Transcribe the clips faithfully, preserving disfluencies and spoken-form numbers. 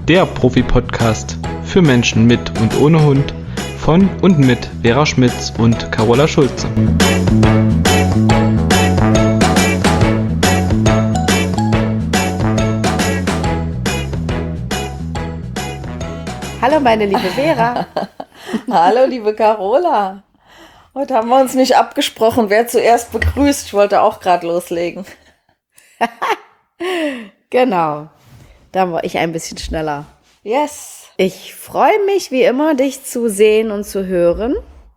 der Profi-Podcast für Menschen mit und ohne Hund von und mit Vera Schmitz und Carola Schulze. Hallo meine liebe Vera. Hallo liebe Carola. Heute haben wir uns nicht abgesprochen, wer zuerst begrüßt. Ich wollte auch gerade loslegen. Genau, da war ich ein bisschen schneller. Yes. Ich freue mich wie immer, dich zu sehen und zu hören.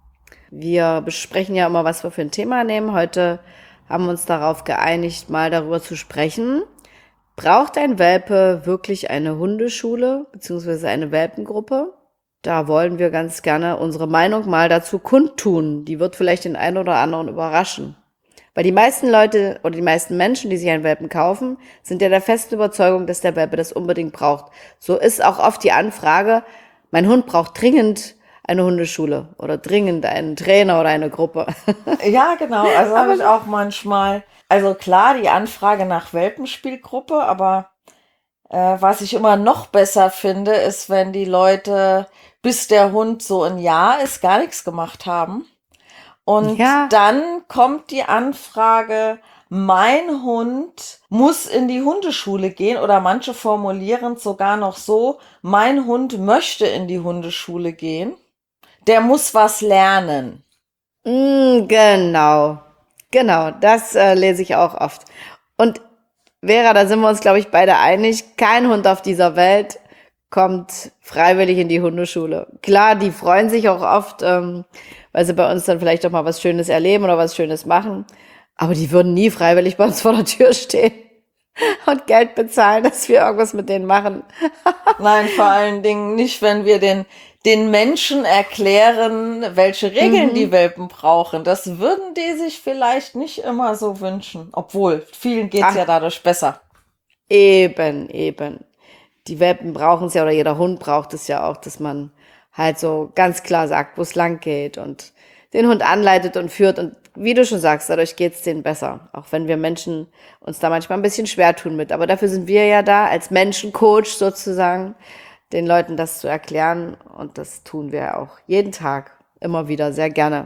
Wir besprechen ja immer, was wir für ein Thema nehmen. Heute haben wir uns darauf geeinigt, mal darüber zu sprechen. Braucht ein Welpe wirklich eine Hundeschule bzw. eine Welpengruppe? Da wollen wir ganz gerne unsere Meinung mal dazu kundtun. Die wird vielleicht den einen oder anderen überraschen. Weil die meisten Leute oder die meisten Menschen, die sich einen Welpen kaufen, sind ja der festen Überzeugung, dass der Welpe das unbedingt braucht. So ist auch oft die Anfrage, mein Hund braucht dringend eine Hundeschule oder dringend einen Trainer oder eine Gruppe. Ja, genau. Also habe ich auch manchmal, also klar, die Anfrage nach Welpenspielgruppe, aber äh, was ich immer noch besser finde, ist, wenn die Leute, bis der Hund so ein Jahr ist, gar nichts gemacht haben. Und ja. Dann kommt die Anfrage, mein Hund muss in die Hundeschule gehen, oder manche formulieren es sogar noch so, mein Hund möchte in die Hundeschule gehen, der muss was lernen. Mm, genau, genau, das äh, lese ich auch oft. Und Vera, da sind wir uns, glaube ich, beide einig, kein Hund auf dieser Welt kommt freiwillig in die Hundeschule. Klar, die freuen sich auch oft, ähm, weil sie bei uns dann vielleicht auch mal was Schönes erleben oder was Schönes machen. Aber die würden nie freiwillig bei uns vor der Tür stehen und Geld bezahlen, dass wir irgendwas mit denen machen. Nein, vor allen Dingen nicht, wenn wir den, den Menschen erklären, welche Regeln mhm. die Welpen brauchen. Das würden die sich vielleicht nicht immer so wünschen. Obwohl, vielen geht's Ach, ja dadurch besser. Eben, eben. Die Welpen brauchen es ja, oder jeder Hund braucht es ja auch, dass man halt so ganz klar sagt, wo es lang geht und den Hund anleitet und führt. Und wie du schon sagst, dadurch geht es denen besser. Auch wenn wir Menschen uns da manchmal ein bisschen schwer tun mit. Aber dafür sind wir ja da, als Menschencoach sozusagen, den Leuten das zu erklären. Und das tun wir auch jeden Tag, immer wieder, sehr gerne.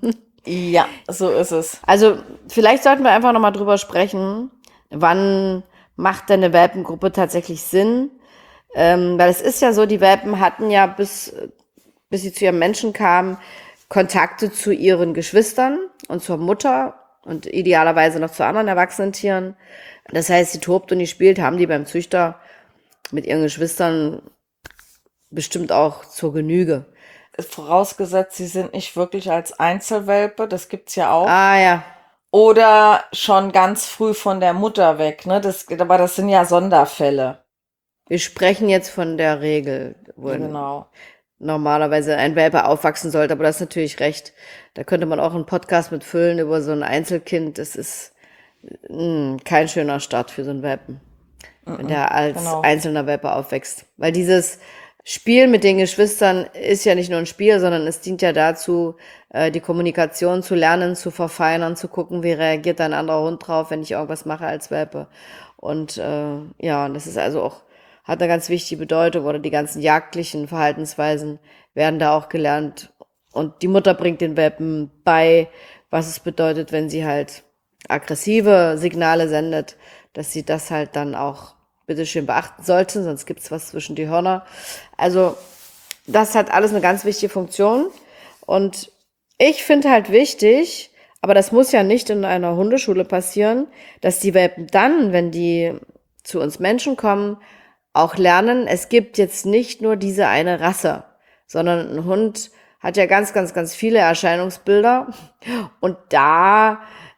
Ja, so ist es. Also vielleicht sollten wir einfach nochmal drüber sprechen, wann macht denn eine Welpengruppe tatsächlich Sinn? Ähm, weil es ist ja so, die Welpen hatten ja bis, bis sie zu ihrem Menschen kamen, Kontakte zu ihren Geschwistern und zur Mutter und idealerweise noch zu anderen erwachsenen Tieren. Das heißt, sie tobt und die spielt, haben die beim Züchter mit ihren Geschwistern bestimmt auch zur Genüge. Vorausgesetzt, sie sind nicht wirklich als Einzelwelpe, das gibt's ja auch. Ah ja. Oder schon ganz früh von der Mutter weg, ne? Das, aber das sind ja Sonderfälle. Wir sprechen jetzt von der Regel, wo genau. normalerweise ein Welpe aufwachsen sollte, aber das ist natürlich recht. Da könnte man auch einen Podcast mit füllen über so ein Einzelkind. Das ist mh, kein schöner Start für so einen Welpen, mm-mm, wenn der als genau. einzelner Welpe aufwächst. Weil dieses Spiel mit den Geschwistern ist ja nicht nur ein Spiel, sondern es dient ja dazu, die Kommunikation zu lernen, zu verfeinern, zu gucken, wie reagiert ein anderer Hund drauf, wenn ich irgendwas mache als Welpe. Und äh, ja, das ist also auch, hat eine ganz wichtige Bedeutung, oder die ganzen jagdlichen Verhaltensweisen werden da auch gelernt. Und die Mutter bringt den Welpen bei, was es bedeutet, wenn sie halt aggressive Signale sendet, dass sie das halt dann auch bitteschön beachten sollten, sonst gibt's was zwischen die Hörner. Also das hat alles eine ganz wichtige Funktion. Und ich finde halt wichtig, aber das muss ja nicht in einer Hundeschule passieren, dass die Welpen dann, wenn die zu uns Menschen kommen, auch lernen, es gibt jetzt nicht nur diese eine Rasse, sondern ein Hund hat ja ganz, ganz, ganz viele Erscheinungsbilder. Und da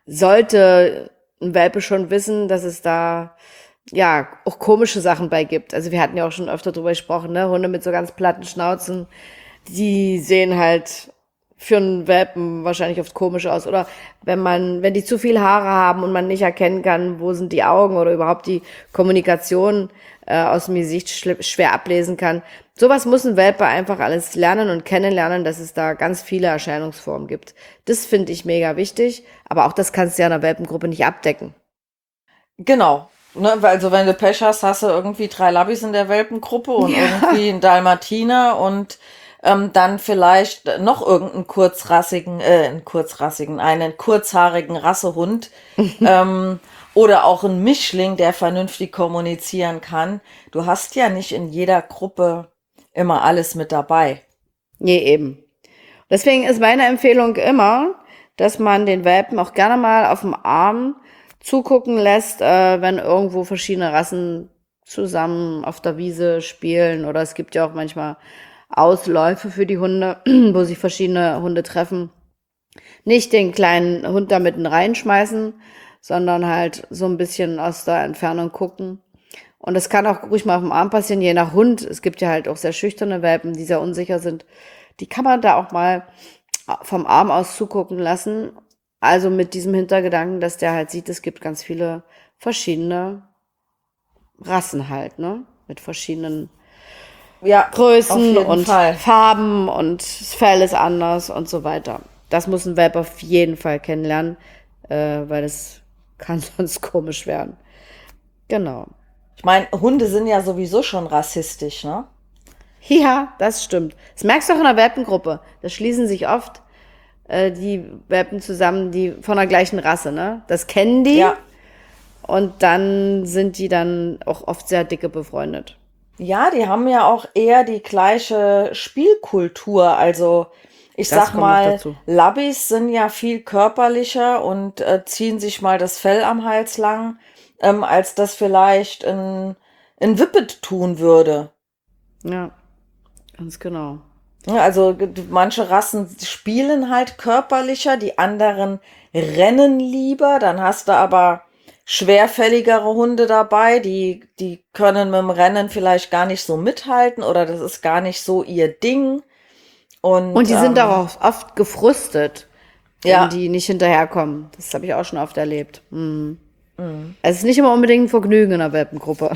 sollte ein Welpe schon wissen, dass es da ja auch komische Sachen bei gibt. Also wir hatten ja auch schon öfter drüber gesprochen, ne? Hunde mit so ganz platten Schnauzen, die sehen halt für einen Welpen wahrscheinlich oft komisch aus. Oder wenn man, wenn die zu viel Haare haben und man nicht erkennen kann, wo sind die Augen oder überhaupt die Kommunikation äh, aus dem Gesicht schl- schwer ablesen kann. Sowas muss ein Welpe einfach alles lernen und kennenlernen, dass es da ganz viele Erscheinungsformen gibt. Das finde ich mega wichtig, aber auch das kannst du ja in einer Welpengruppe nicht abdecken. Genau. Ne, weil also wenn du Pech hast, hast du irgendwie drei Labbys in der Welpengruppe und Ja. irgendwie einen Dalmatiner und ähm, dann vielleicht noch irgendeinen kurzrassigen, äh, einen kurzrassigen, einen kurzhaarigen Rassehund ähm, oder auch einen Mischling, der vernünftig kommunizieren kann. Du hast ja nicht in jeder Gruppe immer alles mit dabei. Nee, eben. Deswegen ist meine Empfehlung immer, dass man den Welpen auch gerne mal auf dem Arm zugucken lässt, äh, wenn irgendwo verschiedene Rassen zusammen auf der Wiese spielen. Oder es gibt ja auch manchmal Ausläufe für die Hunde, wo sich verschiedene Hunde treffen. Nicht den kleinen Hund da mitten reinschmeißen, sondern halt so ein bisschen aus der Entfernung gucken. Und das kann auch ruhig mal auf dem Arm passieren, je nach Hund. Es gibt ja halt auch sehr schüchterne Welpen, die sehr unsicher sind. Die kann man da auch mal vom Arm aus zugucken lassen. Also mit diesem Hintergedanken, dass der halt sieht, es gibt ganz viele verschiedene Rassen halt, ne? Mit verschiedenen Ja, auf Größen jeden und Fall. Farben und das Fell ist anders und so weiter. Das muss ein Welpe auf jeden Fall kennenlernen, äh, weil das kann sonst komisch werden. Genau. Ich meine, Hunde sind ja sowieso schon rassistisch, ne? Ja, das stimmt. Das merkst du auch in der Welpengruppe. Da schließen sich oft äh, die Welpen zusammen, die von der gleichen Rasse, ne? Das kennen die Ja. und dann sind die dann auch oft sehr dicke befreundet. Ja, die haben ja auch eher die gleiche Spielkultur. Also ich Das sag kommt noch mal, dazu. Labbys sind ja viel körperlicher und äh, ziehen sich mal das Fell am Hals lang, ähm, als das vielleicht ein, ein Whippet tun würde. Ja, ganz genau. Ja, also g- manche Rassen spielen halt körperlicher, die anderen rennen lieber. Dann hast du aber schwerfälligere Hunde dabei, die, die können mit dem Rennen vielleicht gar nicht so mithalten oder das ist gar nicht so ihr Ding. Und, Und die sind ähm, auch oft gefrustet, wenn ja, die nicht hinterherkommen. Das habe ich auch schon oft erlebt. Mhm. Es ist nicht immer unbedingt ein Vergnügen in der Welpengruppe.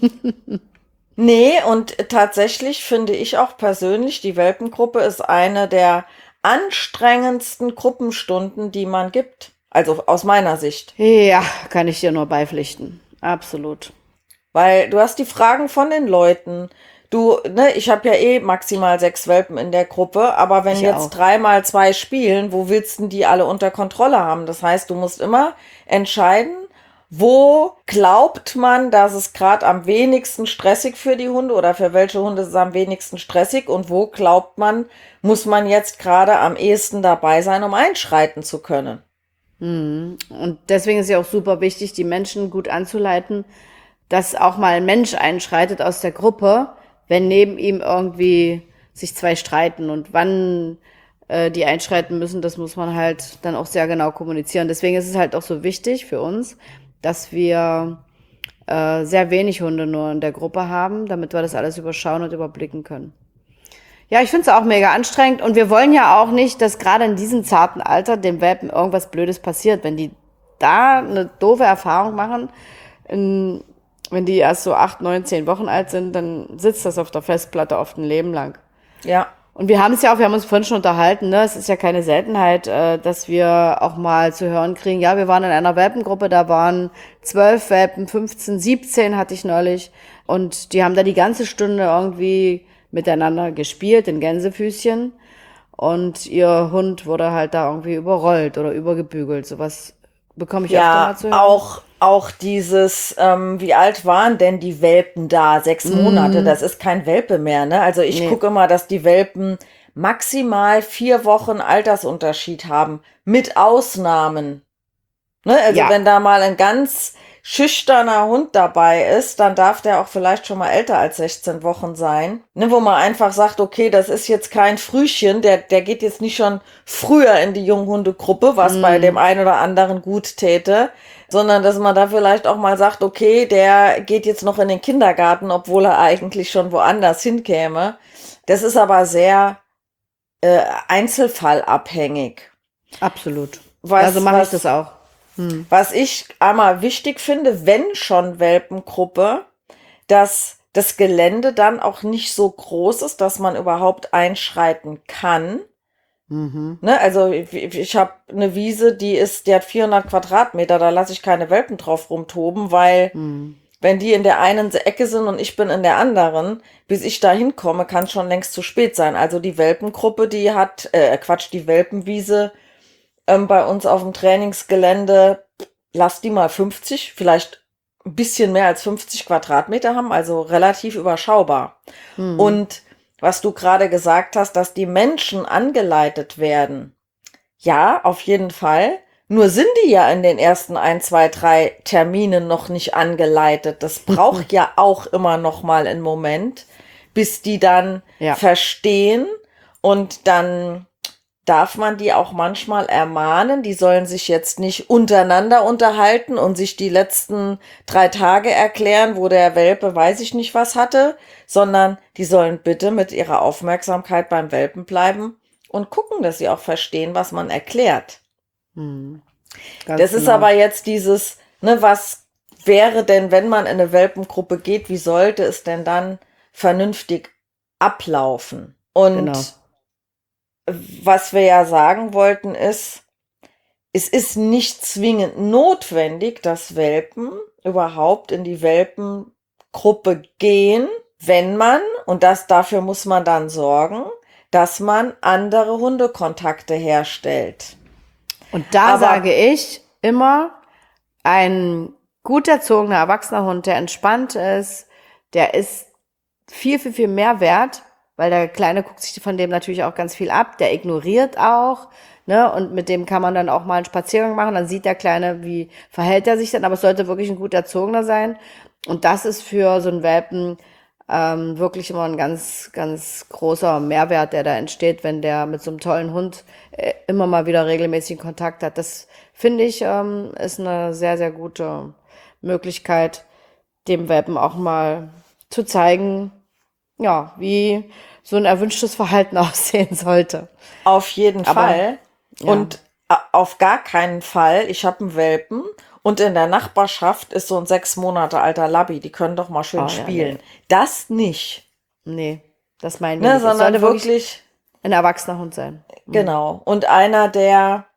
nee, und tatsächlich finde ich auch persönlich, die Welpengruppe ist eine der anstrengendsten Gruppenstunden, die man gibt. Also aus meiner Sicht. Ja, kann ich dir nur beipflichten. Absolut. Weil du hast die Fragen von den Leuten. Du, ne, ich habe ja eh maximal sechs Welpen in der Gruppe, aber wenn Ich jetzt auch. drei mal zwei spielen, wo willst denn die alle unter Kontrolle haben? Das heißt, du musst immer entscheiden, wo glaubt man, dass es gerade am wenigsten stressig für die Hunde oder für welche Hunde ist es am wenigsten stressig und wo glaubt man, muss man jetzt gerade am ehesten dabei sein, um einschreiten zu können. Und deswegen ist ja auch super wichtig, die Menschen gut anzuleiten, dass auch mal ein Mensch einschreitet aus der Gruppe, wenn neben ihm irgendwie sich zwei streiten. Und wann äh, die einschreiten müssen, das muss man halt dann auch sehr genau kommunizieren. Deswegen ist es halt auch so wichtig für uns, dass wir äh, sehr wenig Hunde nur in der Gruppe haben, damit wir das alles überschauen und überblicken können. Ja, ich finde es auch mega anstrengend und wir wollen ja auch nicht, dass gerade in diesem zarten Alter dem Welpen irgendwas Blödes passiert. Wenn die da eine doofe Erfahrung machen, in, wenn die erst so acht, neun, zehn Wochen alt sind, dann sitzt das auf der Festplatte oft ein Leben lang. Ja, Und wir haben es ja auch, wir haben uns vorhin schon unterhalten, ne? Es ist ja keine Seltenheit, äh, dass wir auch mal zu hören kriegen, ja, wir waren in einer Welpengruppe, da waren zwölf Welpen, fünfzehn, siebzehn hatte ich neulich. Und die haben da die ganze Stunde irgendwie miteinander gespielt, in Gänsefüßchen. Und ihr Hund wurde halt da irgendwie überrollt oder übergebügelt. Sowas bekomme ich öfter ja, mal zu hören. auch, auch dieses, ähm, wie alt waren denn die Welpen da? Sechs Monate, das ist kein Welpe mehr, ne? Also ich Nee. gucke immer, dass die Welpen maximal vier Wochen Altersunterschied haben, mit Ausnahmen. Ne? Also Ja. wenn da mal ein ganz schüchterner Hund dabei ist, dann darf der auch vielleicht schon mal älter als sechzehn Wochen sein. Ne? Wo man einfach sagt, okay, das ist jetzt kein Frühchen, der, der geht jetzt nicht schon früher in die Junghundegruppe, was bei dem einen oder anderen gut täte, sondern dass man da vielleicht auch mal sagt, okay, der geht jetzt noch in den Kindergarten, obwohl er eigentlich schon woanders hinkäme. Das ist aber sehr äh, einzelfallabhängig. Absolut. Was- ja, so mache ich was- das auch. Was ich einmal wichtig finde, wenn schon Welpengruppe, dass das Gelände dann auch nicht so groß ist, dass man überhaupt einschreiten kann. Mhm. Ne? Also ich, ich habe eine Wiese, die ist, die hat vierhundert Quadratmeter, da lasse ich keine Welpen drauf rumtoben, weil Mhm. wenn die in der einen Ecke sind und ich bin in der anderen, bis ich da hinkomme, kann schon längst zu spät sein. Also die Welpengruppe, die hat, äh, Quatsch, die Welpenwiese ähm, bei uns auf dem Trainingsgelände, lass die mal fünfzig, vielleicht ein bisschen mehr als fünfzig Quadratmeter haben, also relativ überschaubar. Mhm. Und was du gerade gesagt hast, dass die Menschen angeleitet werden. Ja, auf jeden Fall. Nur sind die ja in den ersten ein, zwei, drei Terminen noch nicht angeleitet. Das braucht ja auch immer noch mal einen Moment, bis die dann Ja. verstehen, und dann darf man die auch manchmal ermahnen. Die sollen sich jetzt nicht untereinander unterhalten und sich die letzten drei Tage erklären, wo der Welpe weiß ich nicht was hatte, sondern die sollen bitte mit ihrer Aufmerksamkeit beim Welpen bleiben und gucken, dass sie auch verstehen, was man erklärt. Mhm. Ganz Das ist genau. aber jetzt dieses, ne, was wäre denn, wenn man in eine Welpengruppe geht, wie sollte es denn dann vernünftig ablaufen? Und Genau. was wir ja sagen wollten ist, es ist nicht zwingend notwendig, dass Welpen überhaupt in die Welpengruppe gehen, wenn man, und das dafür muss man dann sorgen, dass man andere Hundekontakte herstellt. Und da Aber- sage ich immer, ein gut erzogener erwachsener Hund, der entspannt ist, der ist viel, viel, viel mehr wert, weil der Kleine guckt sich von dem natürlich auch ganz viel ab, der ignoriert auch, ne, und mit dem kann man dann auch mal einen Spaziergang machen, dann sieht der Kleine, wie verhält er sich dann, aber es sollte wirklich ein gut erzogener sein, und das ist für so einen Welpen ähm, wirklich immer ein ganz, ganz großer Mehrwert, der da entsteht, wenn der mit so einem tollen Hund äh, immer mal wieder regelmäßigen Kontakt hat. Das finde ich ähm, ist eine sehr, sehr gute Möglichkeit, dem Welpen auch mal zu zeigen, ja, wie so ein erwünschtes Verhalten aussehen sollte. Auf jeden Aber- Fall. ja. Und a- auf gar keinen Fall, ich habe einen Welpen und in der Nachbarschaft ist so ein sechs Monate alter Labby, die können doch mal schön Oh, ja, spielen. Das nicht, Nee, das meinen wir ne, nicht. Es sondern sollte wirklich, wirklich ein erwachsener Hund sein. genau. Und einer, der,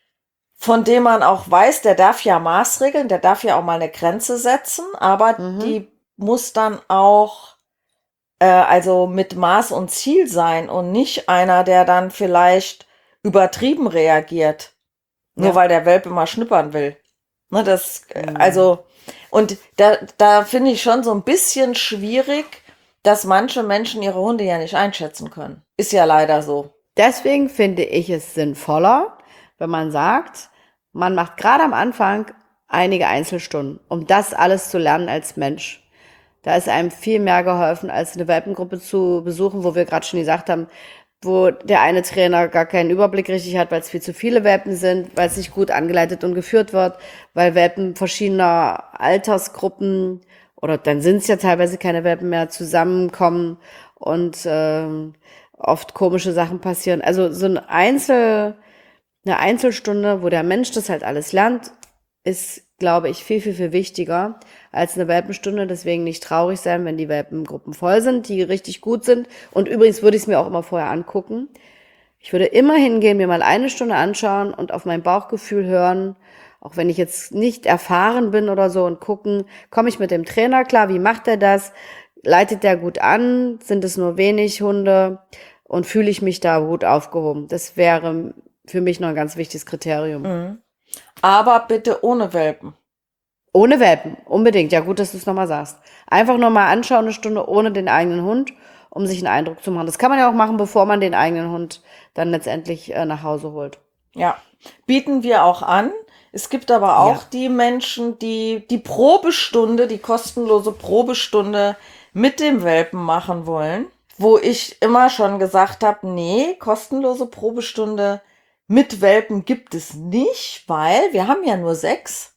von dem man auch weiß, der darf ja Maßregeln, der darf ja auch mal eine Grenze setzen, aber die muss dann auch äh, also mit Maß und Ziel sein und nicht einer, der dann vielleicht übertrieben reagiert, nur Ja. weil der Welpe mal schnuppern will. Ne, das, äh, also, und da, da finde ich schon so ein bisschen schwierig, dass manche Menschen ihre Hunde ja nicht einschätzen können. Ist ja leider so. Deswegen finde ich es sinnvoller, wenn man sagt, man macht gerade am Anfang einige Einzelstunden, um das alles zu lernen als Mensch. Da ist einem viel mehr geholfen, als eine Welpengruppe zu besuchen, wo wir gerade schon gesagt haben, wo der eine Trainer gar keinen Überblick richtig hat, weil es viel zu viele Welpen sind, weil es nicht gut angeleitet und geführt wird, weil Welpen verschiedener Altersgruppen, oder dann sind es ja teilweise keine Welpen mehr, zusammenkommen und ähm, oft komische Sachen passieren. Also so ein Einzel, eine Einzelstunde, wo der Mensch das halt alles lernt, ist, glaube ich, viel, viel, viel wichtiger als eine Welpenstunde. Deswegen nicht traurig sein, wenn die Welpengruppen voll sind, die richtig gut sind. Und übrigens würde ich es mir auch immer vorher angucken. Ich würde immer hingehen, mir mal eine Stunde anschauen und auf mein Bauchgefühl hören, auch wenn ich jetzt nicht erfahren bin oder so, und gucken, komme ich mit dem Trainer klar, wie macht er das? Leitet der gut an? Sind es nur wenig Hunde? Und fühle ich mich da gut aufgehoben? Das wäre für mich noch ein ganz wichtiges Kriterium. Aber bitte ohne Welpen. Ohne Welpen, unbedingt. Ja, gut, dass du es nochmal sagst. Einfach nur mal anschauen, eine Stunde ohne den eigenen Hund, um sich einen Eindruck zu machen. Das kann man ja auch machen, bevor man den eigenen Hund dann letztendlich äh, nach Hause holt. Ja, bieten wir auch an. Es gibt aber auch Ja. die Menschen, die die Probestunde, die kostenlose Probestunde mit dem Welpen machen wollen, wo ich immer schon gesagt habe, nee, kostenlose Probestunde mit Welpen gibt es nicht, weil wir haben ja nur sechs.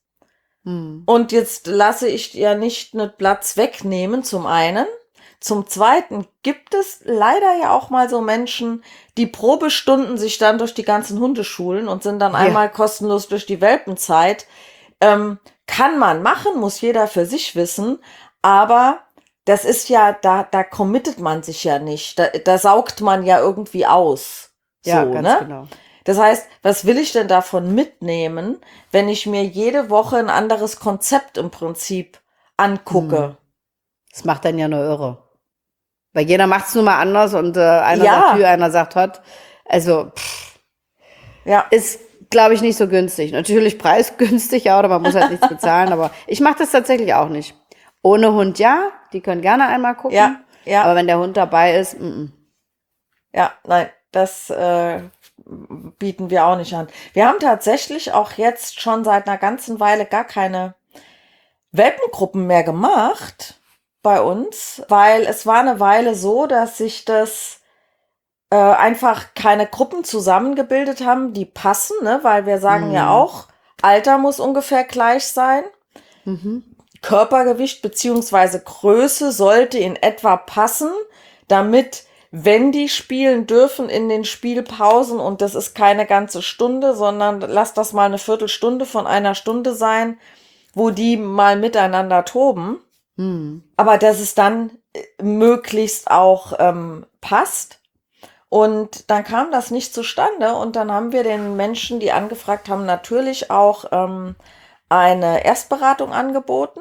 Und jetzt lasse ich ja nicht einen Platz wegnehmen, zum einen. Zum Zweiten gibt es leider ja auch mal so Menschen, die Probestunden sich dann durch die ganzen Hundeschulen und sind dann Ja. einmal kostenlos durch die Welpenzeit. Ähm, kann man machen, muss jeder für sich wissen, aber das ist ja, da, da committet man sich ja nicht. Da, da saugt man ja irgendwie aus. Ja, So, ganz ne? genau. Das heißt, was will ich denn davon mitnehmen, wenn ich mir jede Woche ein anderes Konzept im Prinzip angucke? Das macht dann ja nur irre. Weil jeder macht es nun mal anders und äh, einer sagt Hü, Ja, einer sagt Hot. Also pff, ja, ist, glaube ich, nicht so günstig. Natürlich preisgünstig, ja, oder man muss halt nichts bezahlen, aber ich mache das tatsächlich auch nicht. Ohne Hund ja, die können gerne einmal ja, gucken, ja, aber wenn der Hund dabei ist, mm, mm. ja, nein, das äh, bieten wir auch nicht an. Wir haben tatsächlich auch jetzt schon seit einer ganzen Weile gar keine Welpengruppen mehr gemacht bei uns, weil es war eine Weile so, dass sich das äh, einfach keine Gruppen zusammengebildet haben, die passen, ne? Weil wir sagen ja auch, Alter muss ungefähr gleich sein. Körpergewicht beziehungsweise Größe sollte in etwa passen, damit, wenn die spielen dürfen in den Spielpausen, und das ist keine ganze Stunde, sondern lass das mal eine Viertelstunde von einer Stunde sein, wo die mal miteinander toben, aber dass es dann äh, möglichst auch ähm, passt. Und dann kam das nicht zustande und dann haben wir den Menschen, die angefragt haben, natürlich auch ähm, eine Erstberatung angeboten.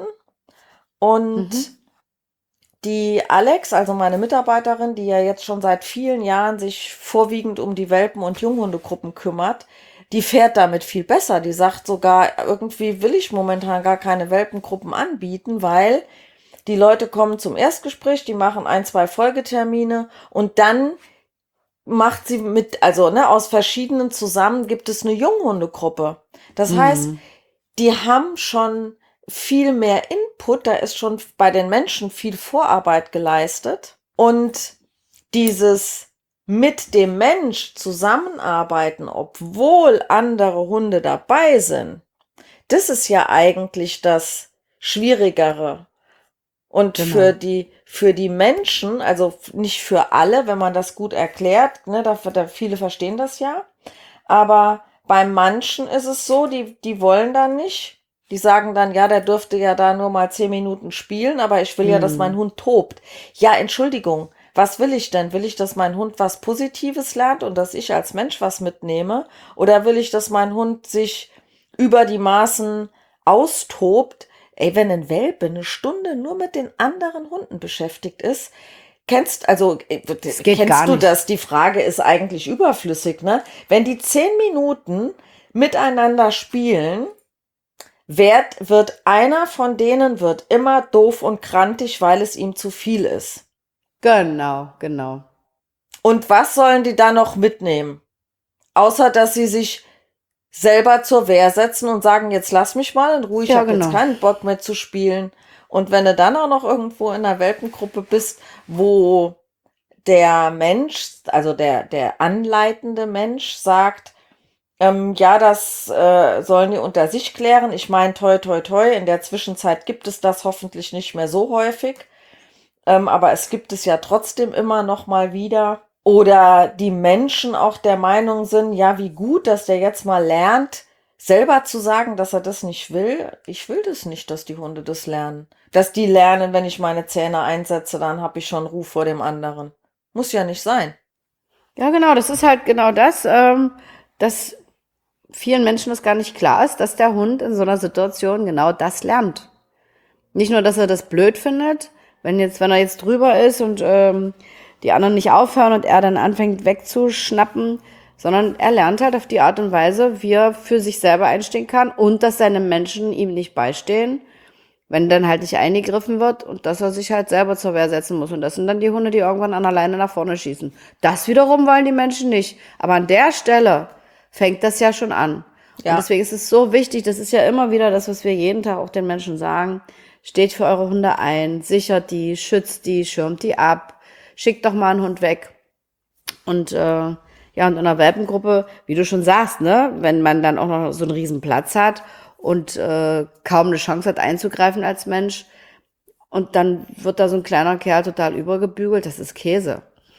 Und die Alex, also meine Mitarbeiterin, die ja jetzt schon seit vielen Jahren sich vorwiegend um die Welpen- und Junghundegruppen kümmert, die fährt damit viel besser. Die sagt sogar, irgendwie will ich momentan gar keine Welpengruppen anbieten, weil die Leute kommen zum Erstgespräch, die machen ein, zwei Folgetermine und dann macht sie mit, also ne, aus verschiedenen zusammen gibt es eine Junghundegruppe. Das heißt, die haben schon viel mehr Input, da ist schon bei den Menschen viel Vorarbeit geleistet. Und dieses mit dem Mensch zusammenarbeiten, obwohl andere Hunde dabei sind, das ist ja eigentlich das Schwierigere. Und Genau. für die, für die Menschen, also nicht für alle, wenn man das gut erklärt, ne, da, da viele verstehen das ja, aber bei manchen ist es so, die, die wollen dann nicht. Die sagen dann, ja, der dürfte ja da nur mal zehn Minuten spielen, aber ich will ja, dass mein Hund tobt. Ja, Entschuldigung, was will ich denn? Will ich, dass mein Hund was Positives lernt und dass ich als Mensch was mitnehme? Oder will ich, dass mein Hund sich über die Maßen austobt? Ey, wenn ein Welpe eine Stunde nur mit den anderen Hunden beschäftigt ist, kennst, also, äh, Das geht kennst gar du nicht. das? Die Frage ist eigentlich überflüssig, ne? Wenn die zehn Minuten miteinander spielen, wird, wird einer von denen wird immer doof und krantig, weil es ihm zu viel ist. Genau, genau. Und was sollen die da noch mitnehmen? Außer, dass sie sich selber zur Wehr setzen und sagen, jetzt lass mich mal in Ruhe, ich Ja, habe jetzt genau. keinen Bock mehr zu spielen. Und wenn du dann auch noch irgendwo in einer Welpengruppe bist, wo der Mensch, also der, der anleitende Mensch sagt, ähm, ja, das äh, sollen die unter sich klären. Ich meine, toi, toi, toi, in der Zwischenzeit gibt es das hoffentlich nicht mehr so häufig. Ähm, aber es gibt es ja trotzdem immer noch mal wieder. Oder die Menschen auch der Meinung sind, ja, wie gut, dass der jetzt mal lernt, selber zu sagen, dass er das nicht will. Ich will das nicht, dass die Hunde das lernen. Dass die lernen, wenn ich meine Zähne einsetze, dann habe ich schon Ruhe vor dem anderen. Muss ja nicht sein. Ja, genau, das ist halt genau das, ähm, dass vielen Menschen das gar nicht klar ist, dass der Hund in so einer Situation genau das lernt. Nicht nur, dass er das blöd findet, wenn jetzt, wenn er jetzt drüber ist und ähm, die anderen nicht aufhören und er dann anfängt wegzuschnappen, sondern er lernt halt auf die Art und Weise, wie er für sich selber einstehen kann und dass seine Menschen ihm nicht beistehen, wenn dann halt nicht eingegriffen wird und dass er sich halt selber zur Wehr setzen muss. Und das sind dann die Hunde, die irgendwann an alleine nach vorne schießen. Das wiederum wollen die Menschen nicht. Aber an der Stelle fängt das ja schon an. Ja. Und deswegen ist es so wichtig, das ist ja immer wieder das, was wir jeden Tag auch den Menschen sagen, steht für eure Hunde ein, sichert die, schützt die, schirmt die ab, schickt doch mal einen Hund weg. Und äh, ja, und in einer Welpengruppe, wie du schon sagst, ne, wenn man dann auch noch so einen riesen Platz hat und äh, kaum eine Chance hat einzugreifen als Mensch und dann wird da so ein kleiner Kerl total übergebügelt, das ist Käse.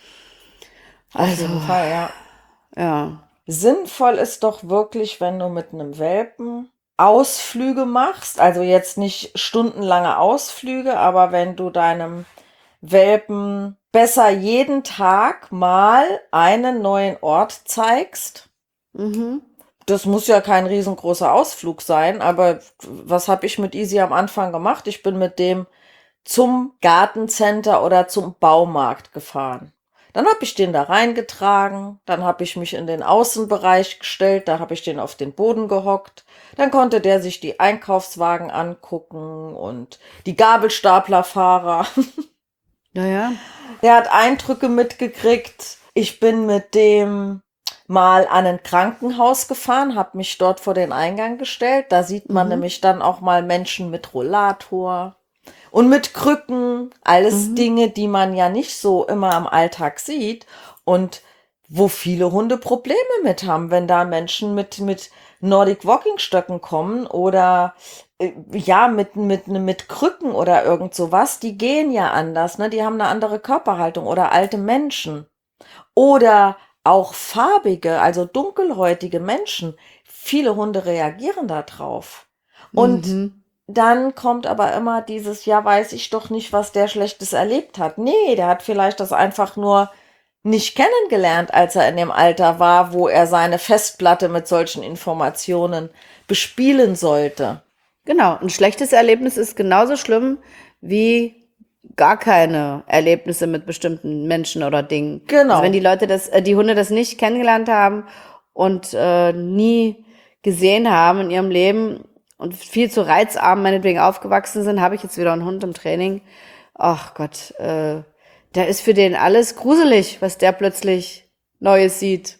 Auf jeden Fall, ja. Ja, Sinnvoll ist doch wirklich, wenn du mit einem Welpen Ausflüge machst, also jetzt nicht stundenlange Ausflüge, aber wenn du deinem Welpen besser jeden Tag mal einen neuen Ort zeigst. Mhm. Das muss ja kein riesengroßer Ausflug sein, aber was habe ich mit Easy am Anfang gemacht? Ich bin mit dem zum Gartencenter oder zum Baumarkt gefahren. Dann habe ich den da reingetragen, dann habe ich mich in den Außenbereich gestellt, da habe ich den auf den Boden gehockt. Dann konnte der sich die Einkaufswagen angucken und die Gabelstaplerfahrer. Naja. Der hat Eindrücke mitgekriegt. Ich bin mit dem mal an ein Krankenhaus gefahren, habe mich dort vor den Eingang gestellt. Da sieht man Mhm. nämlich dann auch mal Menschen mit Rollator und mit Krücken. Alles Mhm. Dinge, die man ja nicht so immer im Alltag sieht und wo viele Hunde Probleme mit haben, wenn da Menschen mit, mit Nordic Walking Stöcken kommen oder äh, ja, mit, mit, mit Krücken oder irgend sowas, die gehen ja anders, ne? Die haben eine andere Körperhaltung oder alte Menschen. Oder auch farbige, also dunkelhäutige Menschen. Viele Hunde reagieren da drauf. Und Mhm. dann kommt aber immer dieses, ja, weiß ich doch nicht, was der Schlechtes erlebt hat. Nee, der hat vielleicht das einfach nur nicht kennengelernt, als er in dem Alter war, wo er seine Festplatte mit solchen Informationen bespielen sollte. Genau, ein schlechtes Erlebnis ist genauso schlimm wie gar keine Erlebnisse mit bestimmten Menschen oder Dingen. Genau. Also wenn die Leute das, äh, die Hunde das nicht kennengelernt haben und äh, nie gesehen haben in ihrem Leben und viel zu reizarm meinetwegen aufgewachsen sind, habe ich jetzt wieder einen Hund im Training. Ach Gott, äh, da ist für den alles gruselig, was der plötzlich Neues sieht.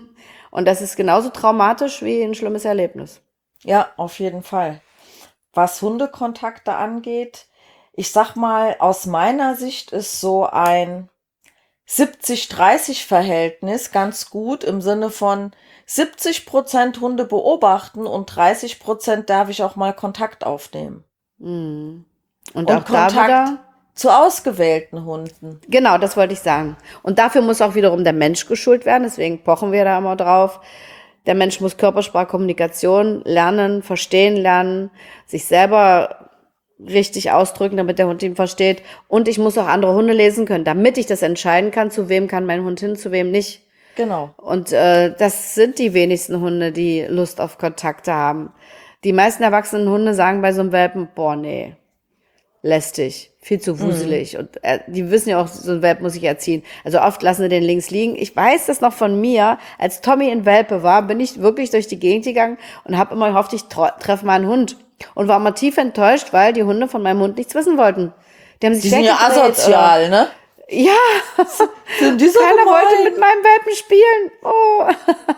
Und das ist genauso traumatisch wie ein schlimmes Erlebnis. Ja, auf jeden Fall. Was Hundekontakte angeht, ich sag mal, aus meiner Sicht ist so ein siebzig dreißig Verhältnis ganz gut im Sinne von siebzig Prozent Hunde beobachten und dreißig Prozent darf ich auch mal Kontakt aufnehmen. Und, Und auch da Kontakt wieder, zu ausgewählten Hunden. genau, das wollte ich sagen. Und dafür muss auch wiederum der Mensch geschult werden, deswegen pochen wir da immer drauf. Der Mensch muss Körpersprache, Kommunikation lernen, verstehen lernen, sich selber richtig ausdrücken, damit der Hund ihn versteht. Und ich muss auch andere Hunde lesen können, damit ich das entscheiden kann, zu wem kann mein Hund hin, zu wem nicht. Genau. Und äh, das sind die wenigsten Hunde, die Lust auf Kontakte haben. Die meisten erwachsenen Hunde sagen bei so einem Welpen, boah, nee, lästig, viel zu wuselig. Mhm. Und äh, die wissen ja auch, so ein Welp muss ich erziehen. Also oft lassen sie den links liegen. Ich weiß das noch von mir, als Tommy in Welpe war, bin ich wirklich durch die Gegend gegangen und habe immer gehofft, ich treffe mal einen Hund. Und war immer tief enttäuscht, weil die Hunde von meinem Hund nichts wissen wollten. Die haben sich Die sind ja asozial, oder, ne? Ja, sind die so keiner gemein? wollte mit meinem Welpen spielen. Oh.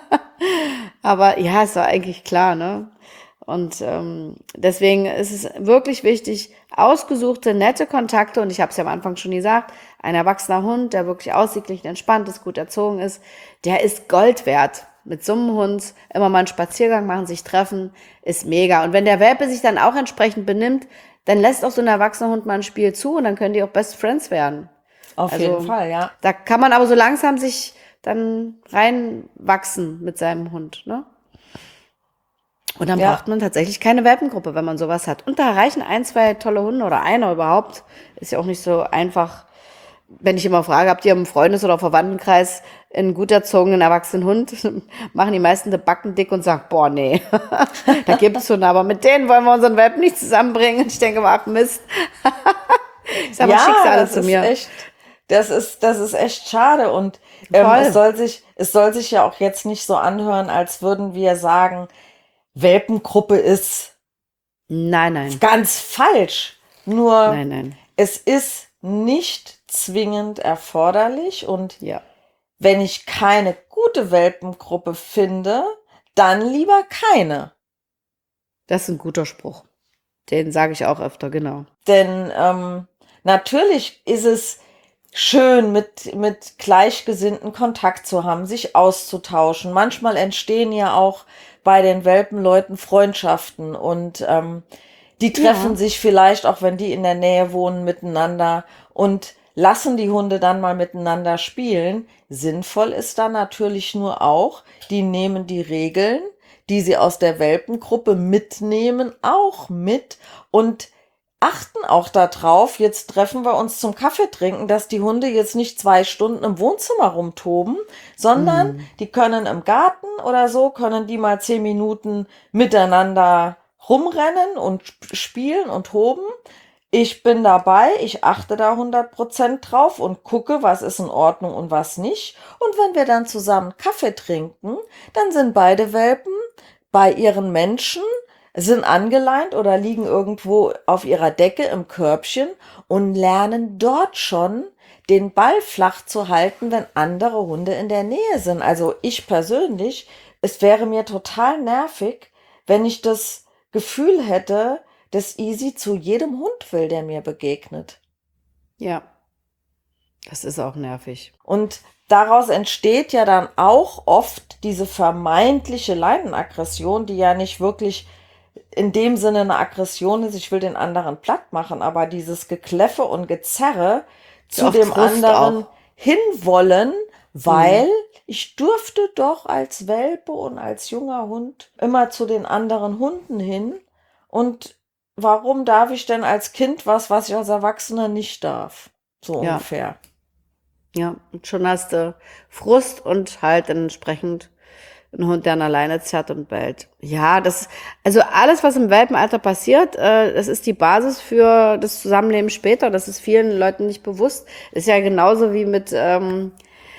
Aber ja, es war eigentlich klar, ne? Und ähm, deswegen ist es wirklich wichtig, ausgesuchte, nette Kontakte, und ich habe es ja am Anfang schon gesagt, ein erwachsener Hund, der wirklich ausgeglichen, entspannt ist, gut erzogen ist, der ist Gold wert. Mit so einem Hund immer mal einen Spaziergang machen, sich treffen, ist mega. Und wenn der Welpe sich dann auch entsprechend benimmt, dann lässt auch so ein erwachsener Hund mal ein Spiel zu und dann können die auch Best Friends werden. Auf also, jeden Fall, ja. Da kann man aber so langsam sich dann reinwachsen mit seinem Hund, ne? Und dann Ja. braucht man tatsächlich keine Welpengruppe, wenn man sowas hat. Und da reichen ein, zwei tolle Hunde oder einer überhaupt. Ist ja auch nicht so einfach. Wenn ich immer frage, habt ihr im Freundes- oder Verwandtenkreis einen gut erzogenen erwachsenen Hund, machen die meisten die Backen dick und sagen, boah, nee, da gibt's Hunde, aber mit denen wollen wir unseren Welpen nicht zusammenbringen. Und ich denke, ach Mist. Ich sag mal, Ja, Schicksale das zu ist mir. echt, das ist, das ist echt schade und ähm, Voll. es soll sich, es soll sich ja auch jetzt nicht so anhören, als würden wir sagen, Welpengruppe ist Nein, nein. ganz falsch. Nur Nein, nein. es ist nicht zwingend erforderlich und Ja. wenn ich keine gute Welpengruppe finde, dann lieber keine. Das ist ein guter Spruch. Den sage ich auch öfter, genau. Denn ähm, natürlich ist es schön, mit, mit Gleichgesinnten Kontakt zu haben, sich auszutauschen. Manchmal entstehen ja auch bei den Welpenleuten Freundschaften und ähm, die treffen Ja. sich vielleicht, auch wenn die in der Nähe wohnen, miteinander und lassen die Hunde dann mal miteinander spielen. Sinnvoll ist dann natürlich nur auch, die nehmen die Regeln, die sie aus der Welpengruppe mitnehmen, auch mit und achten auch darauf, jetzt treffen wir uns zum Kaffee trinken, dass die Hunde jetzt nicht zwei Stunden im Wohnzimmer rumtoben, sondern Mhm. die können im Garten oder so, können die mal zehn Minuten miteinander rumrennen und sp- spielen und toben. Ich bin dabei, ich achte da hundert Prozent drauf und gucke, was ist in Ordnung und was nicht. Und wenn wir dann zusammen Kaffee trinken, dann sind beide Welpen bei ihren Menschen, sind angeleint oder liegen irgendwo auf ihrer Decke im Körbchen und lernen dort schon den Ball flach zu halten, wenn andere Hunde in der Nähe sind. Also ich persönlich, es wäre mir total nervig, wenn ich das Gefühl hätte, dass Easy zu jedem Hund will, der mir begegnet. Ja, das ist auch nervig. Und daraus entsteht ja dann auch oft diese vermeintliche Leinenaggression, die ja nicht wirklich in dem Sinne eine Aggression ist, ich will den anderen platt machen, aber dieses Gekläffe und Gezerre zu Oft dem Frust anderen auch. hinwollen, weil Mhm. ich durfte doch als Welpe und als junger Hund immer zu den anderen Hunden hin. Und warum darf ich denn als Kind was, was ich als Erwachsener nicht darf? So Ja, ungefähr. ja. Und schon hast du Frust und halt entsprechend einen Hund, der an der Leine zerrt und bellt. Ja, das, also alles, was im Welpenalter passiert, äh, das ist die Basis für das Zusammenleben später. Das ist vielen Leuten nicht bewusst. Ist ja genauso wie mit, ähm,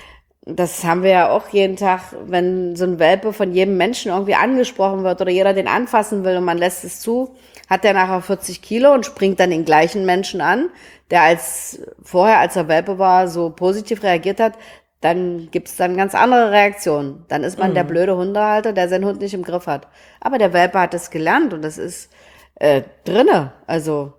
das haben wir ja auch jeden Tag, wenn so ein Welpe von jedem Menschen irgendwie angesprochen wird oder jeder den anfassen will und man lässt es zu, hat der nachher vierzig Kilo und springt dann den gleichen Menschen an, der als vorher, als er Welpe war, so positiv reagiert hat, dann gibt's dann ganz andere Reaktionen. Dann ist man der blöde Hundehalter, der seinen Hund nicht im Griff hat. Aber der Welpe hat es gelernt und das ist äh, drinne. Also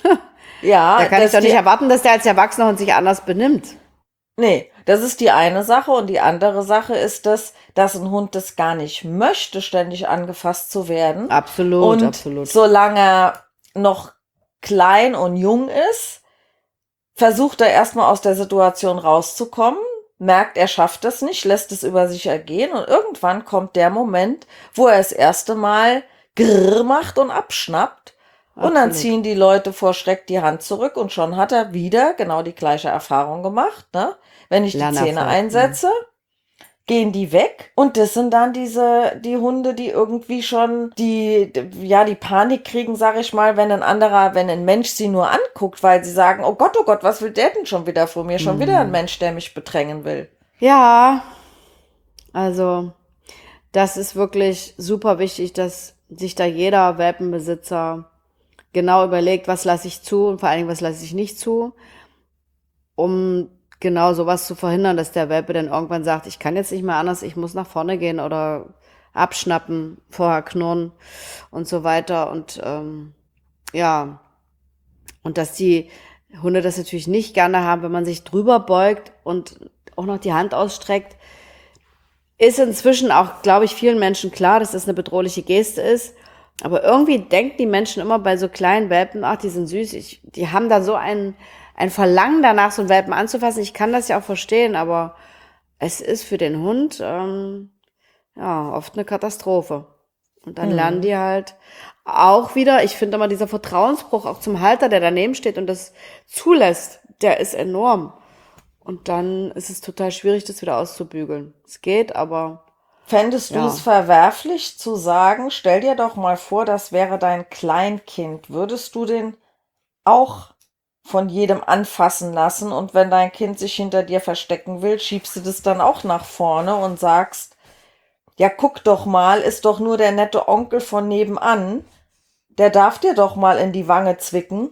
Ja, da kann ich dass doch nicht die erwarten, dass der als Erwachsener Hund sich anders benimmt. Nee, das ist die eine Sache und die andere Sache ist das, dass ein Hund das gar nicht möchte, ständig angefasst zu werden. Absolut, Und absolut. solange er noch klein und jung ist, versucht er erstmal aus der Situation rauszukommen, merkt, er schafft es nicht, lässt es über sich ergehen und irgendwann kommt der Moment, wo er das erste Mal Grrr macht und abschnappt. Und dann Absolut. ziehen die Leute vor Schreck die Hand zurück und schon hat er wieder genau die gleiche Erfahrung gemacht, ne? Wenn ich die Zähne Lernerfolg. Mhm. einsetze, gehen die weg und das sind dann diese die Hunde, die irgendwie schon die ja die Panik kriegen, sag ich mal, wenn ein anderer, wenn ein Mensch sie nur anguckt, weil sie sagen, oh Gott, oh Gott, was will der denn schon wieder von mir? Schon wieder ein Mensch, der mich bedrängen will. Ja, also das ist wirklich super wichtig, dass sich da jeder Welpenbesitzer genau überlegt, was lasse ich zu und vor allen Dingen, was lasse ich nicht zu, um genau sowas zu verhindern, dass der Welpe dann irgendwann sagt, ich kann jetzt nicht mehr anders, ich muss nach vorne gehen oder abschnappen, vorher knurren und so weiter. Und ähm, ja, und dass die Hunde das natürlich nicht gerne haben, wenn man sich drüber beugt und auch noch die Hand ausstreckt, ist inzwischen auch, glaube ich, vielen Menschen klar, dass das eine bedrohliche Geste ist. Aber irgendwie denken die Menschen immer bei so kleinen Welpen, ach, die sind süß, ich, die haben da so ein, ein Verlangen danach, so einen Welpen anzufassen. Ich kann das ja auch verstehen, aber es ist für den Hund ähm, ja oft eine Katastrophe. Und dann lernen die halt auch wieder, ich finde immer dieser Vertrauensbruch auch zum Halter, der daneben steht und das zulässt, der ist enorm. Und dann ist es total schwierig, das wieder auszubügeln. Es geht, aber Fändest du ja. es verwerflich zu sagen, stell dir doch mal vor, das wäre dein Kleinkind. Würdest du den auch von jedem anfassen lassen und wenn dein Kind sich hinter dir verstecken will, schiebst du das dann auch nach vorne und sagst, ja, guck doch mal, ist doch nur der nette Onkel von nebenan, der darf dir doch mal in die Wange zwicken.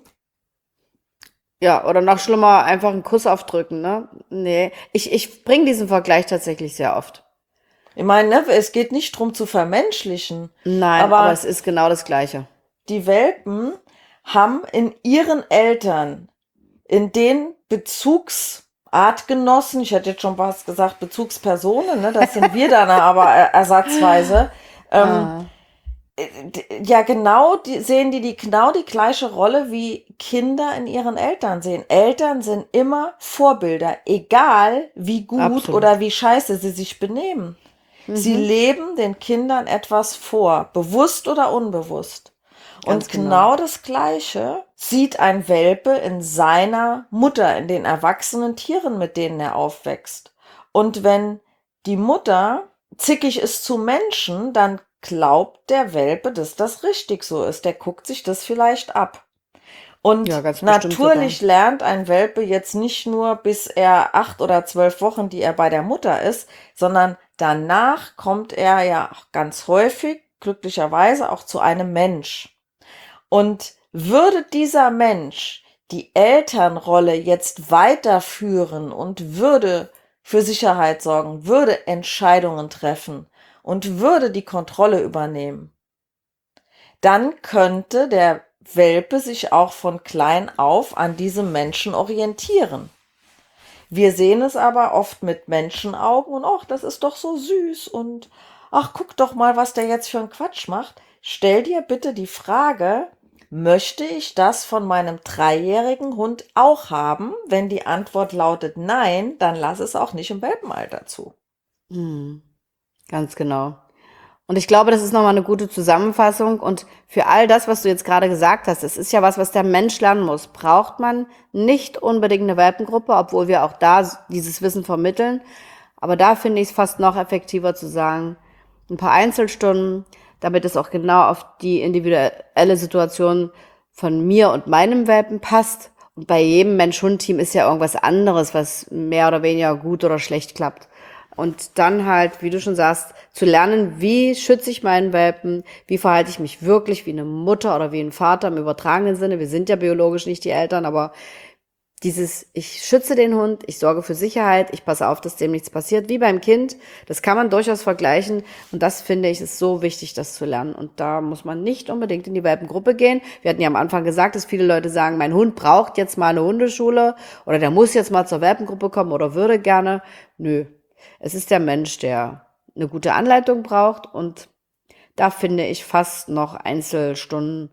Ja, oder noch schlimmer, einfach einen Kuss aufdrücken, ne? Nee, ich, ich bringe diesen Vergleich tatsächlich sehr oft. Ich meine, ne, es geht nicht drum zu vermenschlichen, Nein, aber, aber es ist genau das Gleiche. die Welpen haben in ihren Eltern, in den Bezugsartgenossen, ich hätte jetzt schon was gesagt, Bezugspersonen, ne, das sind wir dann aber ersatzweise, ähm, Ah, ja, genau, die, sehen die, die genau die gleiche Rolle wie Kinder in ihren Eltern sehen. Eltern sind immer Vorbilder, egal wie gut absolut. oder wie scheiße sie sich benehmen. Sie leben den Kindern etwas vor, bewusst oder unbewusst. Und genau. genau das Gleiche sieht ein Welpe in seiner Mutter, in den erwachsenen Tieren, mit denen er aufwächst. Und wenn die Mutter zickig ist zu Menschen, dann glaubt der Welpe, dass das richtig so ist. Der guckt sich das vielleicht ab. Und Ja, ganz bestimmt natürlich sogar. lernt ein Welpe jetzt nicht nur, bis er acht oder zwölf Wochen, die er bei der Mutter ist, sondern danach kommt er ja auch ganz häufig, glücklicherweise, auch zu einem Mensch. Und würde dieser Mensch die Elternrolle jetzt weiterführen und würde für Sicherheit sorgen, würde Entscheidungen treffen und würde die Kontrolle übernehmen, dann könnte der Welpe sich auch von klein auf an diesem Menschen orientieren. Wir sehen es aber oft mit Menschenaugen und ach, das ist doch so süß und ach, guck doch mal, was der jetzt für einen Quatsch macht. Stell dir bitte die Frage, möchte ich das von meinem dreijährigen Hund auch haben? Wenn die Antwort lautet nein, dann lass es auch nicht im Welpenalter zu. Hm, ganz genau. Und ich glaube, das ist nochmal eine gute Zusammenfassung. Und für all das, was du jetzt gerade gesagt hast, es ist ja was, was der Mensch lernen muss, braucht man nicht unbedingt eine Welpengruppe, obwohl wir auch da dieses Wissen vermitteln. Aber da finde ich es fast noch effektiver zu sagen, ein paar Einzelstunden, damit es auch genau auf die individuelle Situation von mir und meinem Welpen passt. Und bei jedem Mensch-Hund-Team ist ja irgendwas anderes, was mehr oder weniger gut oder schlecht klappt. Und dann halt, wie du schon sagst, zu lernen, wie schütze ich meinen Welpen, wie verhalte ich mich wirklich wie eine Mutter oder wie ein Vater im übertragenen Sinne. Wir sind ja biologisch nicht die Eltern, aber dieses, ich schütze den Hund, ich sorge für Sicherheit, ich passe auf, dass dem nichts passiert, wie beim Kind, das kann man durchaus vergleichen. Und das finde ich, ist so wichtig, das zu lernen. Und da muss man nicht unbedingt in die Welpengruppe gehen. Wir hatten ja am Anfang gesagt, dass viele Leute sagen, mein Hund braucht jetzt mal eine Hundeschule oder der muss jetzt mal zur Welpengruppe kommen oder würde gerne. Nö. Es ist der Mensch, der eine gute Anleitung braucht und da finde ich fast noch Einzelstunden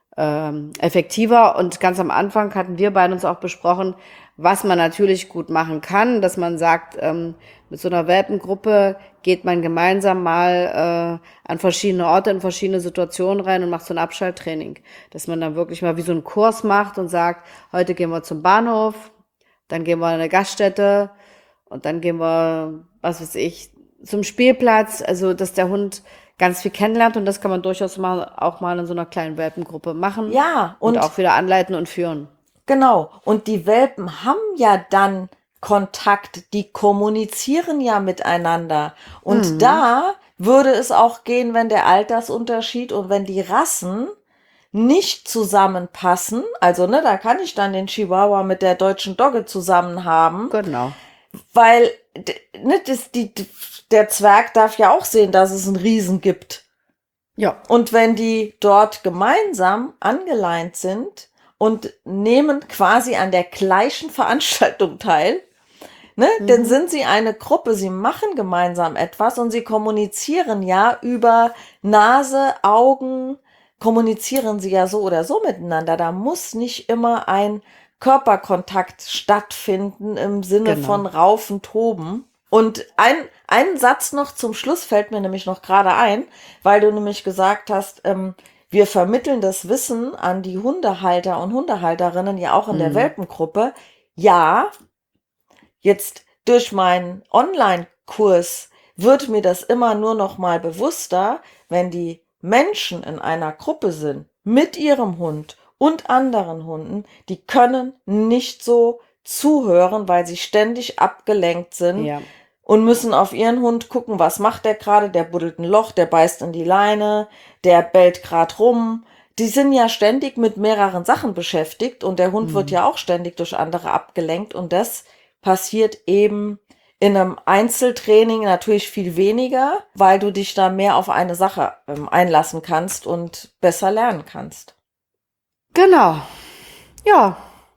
ähm, effektiver. Und ganz am Anfang hatten wir beide uns auch besprochen, was man natürlich gut machen kann, dass man sagt, ähm, mit so einer Welpengruppe geht man gemeinsam mal äh, an verschiedene Orte, in verschiedene Situationen rein und macht so ein Abschalttraining. Dass man dann wirklich mal wie so einen Kurs macht und sagt, heute gehen wir zum Bahnhof, dann gehen wir in eine Gaststätte, und dann gehen wir, was weiß ich, zum Spielplatz, also dass der Hund ganz viel kennenlernt und das kann man durchaus mal auch mal in so einer kleinen Welpengruppe machen. Ja, und, und auch wieder anleiten und führen. Genau. Und die Welpen haben ja dann Kontakt, die kommunizieren ja miteinander. Und Mhm. da würde es auch gehen, wenn der Altersunterschied und wenn die Rassen nicht zusammenpassen. Also, ne, da kann ich dann den Chihuahua mit der deutschen Dogge zusammen haben, Genau. weil d- ne, das, die, d- der Zwerg darf ja auch sehen, dass es einen Riesen gibt. Ja. Und wenn die dort gemeinsam angeleint sind und nehmen quasi an der gleichen Veranstaltung teil, ne, Mhm. dann sind sie eine Gruppe, sie machen gemeinsam etwas und sie kommunizieren ja über Nase, Augen, kommunizieren sie ja so oder so miteinander. Da muss nicht immer ein Körperkontakt stattfinden im Sinne Genau. von Raufen, Toben. Und ein, einen Satz noch zum Schluss fällt mir nämlich noch gerade ein, weil du nämlich gesagt hast, ähm, wir vermitteln das Wissen an die Hundehalter und Hundehalterinnen ja auch in der Mhm. Welpengruppe. Ja, jetzt durch meinen Online-Kurs wird mir das immer nur noch mal bewusster, wenn die Menschen in einer Gruppe sind mit ihrem Hund und anderen Hunden, die können nicht so zuhören, weil sie ständig abgelenkt sind Ja. und müssen auf ihren Hund gucken, was macht der gerade, der buddelt ein Loch, der beißt in die Leine, der bellt gerade rum. Die sind ja ständig mit mehreren Sachen beschäftigt und der Hund wird Mhm. ja auch ständig durch andere abgelenkt und das passiert eben in einem Einzeltraining natürlich viel weniger, weil du dich da mehr auf eine Sache ähm, einlassen kannst und besser lernen kannst. Genau. Ja.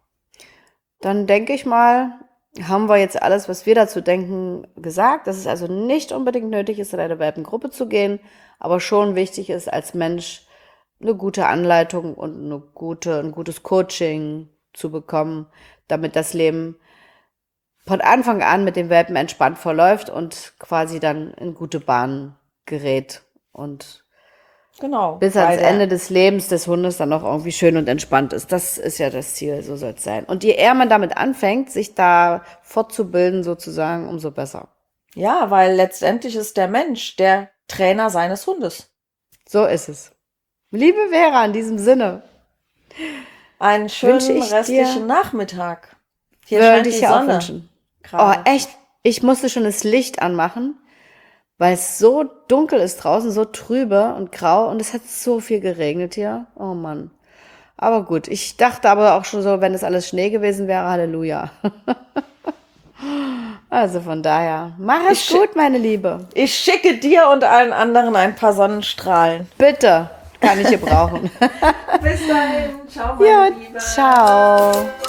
Dann denke ich mal, haben wir jetzt alles, was wir dazu denken, gesagt, dass es also nicht unbedingt nötig ist, in eine Welpengruppe zu gehen, aber schon wichtig ist, als Mensch eine gute Anleitung und eine gute, ein gutes Coaching zu bekommen, damit das Leben von Anfang an mit dem Welpen entspannt verläuft und quasi dann in gute Bahnen gerät. Und Genau. Bis Weil ans der- Ende des Lebens des Hundes dann auch irgendwie schön und entspannt ist. Das ist ja das Ziel, so soll es sein. Und je eher man damit anfängt, sich da fortzubilden sozusagen, umso besser. Ja, weil letztendlich ist der Mensch der Trainer seines Hundes. So ist es. Liebe Vera, in diesem Sinne Einen Wünsche schönen ich dir- restlichen Nachmittag. Hier würde scheint ich die dir auch Sonne. wünschen. Oh, gerade. echt? Ich musste schon das Licht anmachen, weil es so dunkel ist draußen, so trübe und grau und es hat so viel geregnet hier. Oh Mann. Aber gut, ich dachte aber auch schon so, wenn es alles Schnee gewesen wäre, Halleluja. Also von daher, mach es Ich schi- gut, meine Liebe. Ich schicke dir und allen anderen ein paar Sonnenstrahlen. Bitte, kann ich gebrauchen. Bis dahin. Ciao, meine Ja, Liebe. ciao.